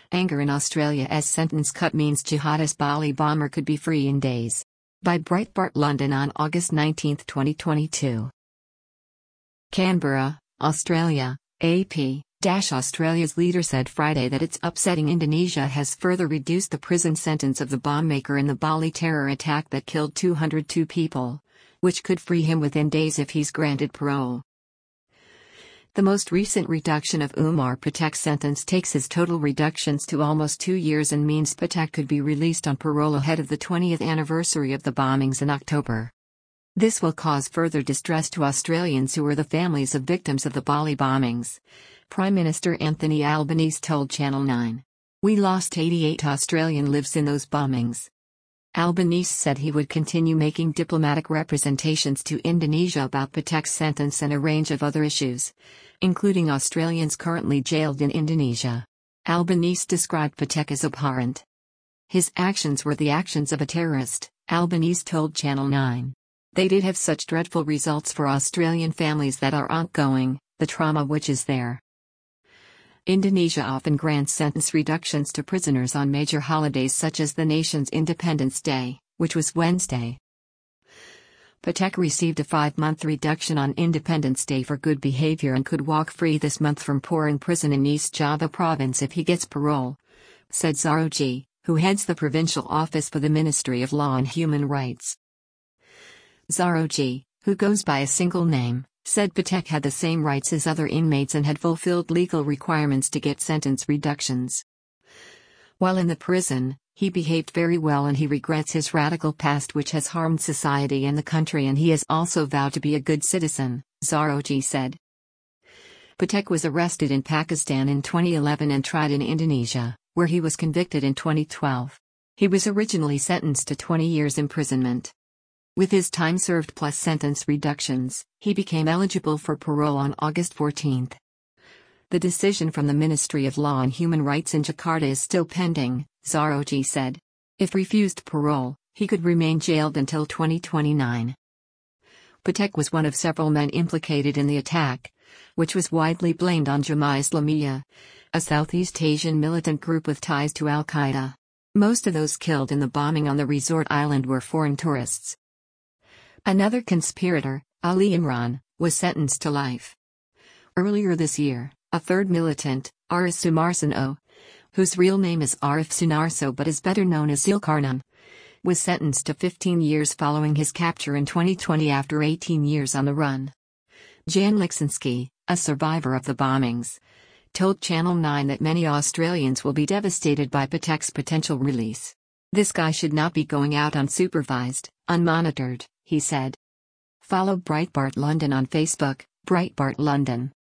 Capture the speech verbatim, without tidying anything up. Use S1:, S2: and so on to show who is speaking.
S1: Anger in Australia as sentence cut means jihadist Bali bomber could be free in days. By Breitbart London on August nineteenth twenty twenty-two. Canberra, Australia, A P. Australia's leader said Friday that it's upsetting Indonesia has further reduced the prison sentence of the bombmaker in the Bali terror attack that killed two hundred two people, which could free him within days if he's granted parole. The most recent reduction of Umar Patek's sentence takes his total reductions to almost two years and means Patek could be released on parole ahead of the twentieth anniversary of the bombings in October. This will cause further distress to Australians who are the families of victims of the Bali bombings, Prime Minister Anthony Albanese told Channel nine. We lost eighty-eight Australian lives in those bombings. Albanese said he would continue making diplomatic representations to Indonesia about Patek's sentence and a range of other issues, including Australians currently jailed in Indonesia. Albanese described Patek as abhorrent. His actions were the actions of a terrorist, Albanese told Channel nine. They did have such dreadful results for Australian families that are ongoing, the trauma which is there. Indonesia often grants sentence reductions to prisoners on major holidays such as the nation's Independence Day, which was Wednesday. Patek received a five-month reduction on Independence Day for good behavior and could walk free this month from Porong prison in East Java province if he gets parole, said Zaroji, who heads the provincial office for the Ministry of Law and Human Rights. Zaroji, who goes by a single name, said Patek had the same rights as other inmates and had fulfilled legal requirements to get sentence reductions. While in the prison, he behaved very well and he regrets his radical past which has harmed society and the country, and he has also vowed to be a good citizen, Zaroji said. Patek was arrested in Pakistan in twenty eleven and tried in Indonesia, where he was convicted in twenty twelve. He was originally sentenced to twenty years imprisonment. With his time served plus sentence reductions, he became eligible for parole on August fourteenth. The decision from the Ministry of Law and Human Rights in Jakarta is still pending, Zaroji said. If refused parole, he could remain jailed until twenty twenty-nine. Patek was one of several men implicated in the attack, which was widely blamed on Jemaah Islamiyah, a Southeast Asian militant group with ties to Al-Qaeda. Most of those killed in the bombing on the resort island were foreign tourists. Another conspirator, Ali Imran, was sentenced to life. Earlier this year, a third militant, Arif Sumarsono, whose real name is Arif Sunarso but is better known as Zulkarnain, was sentenced to fifteen years following his capture in twenty twenty after eighteen years on the run. Jan Liksinsky, a survivor of the bombings, told Channel nine that many Australians will be devastated by Patek's potential release. This guy should not be going out unsupervised, unmonitored, he said. Follow Breitbart London on Facebook, Breitbart London.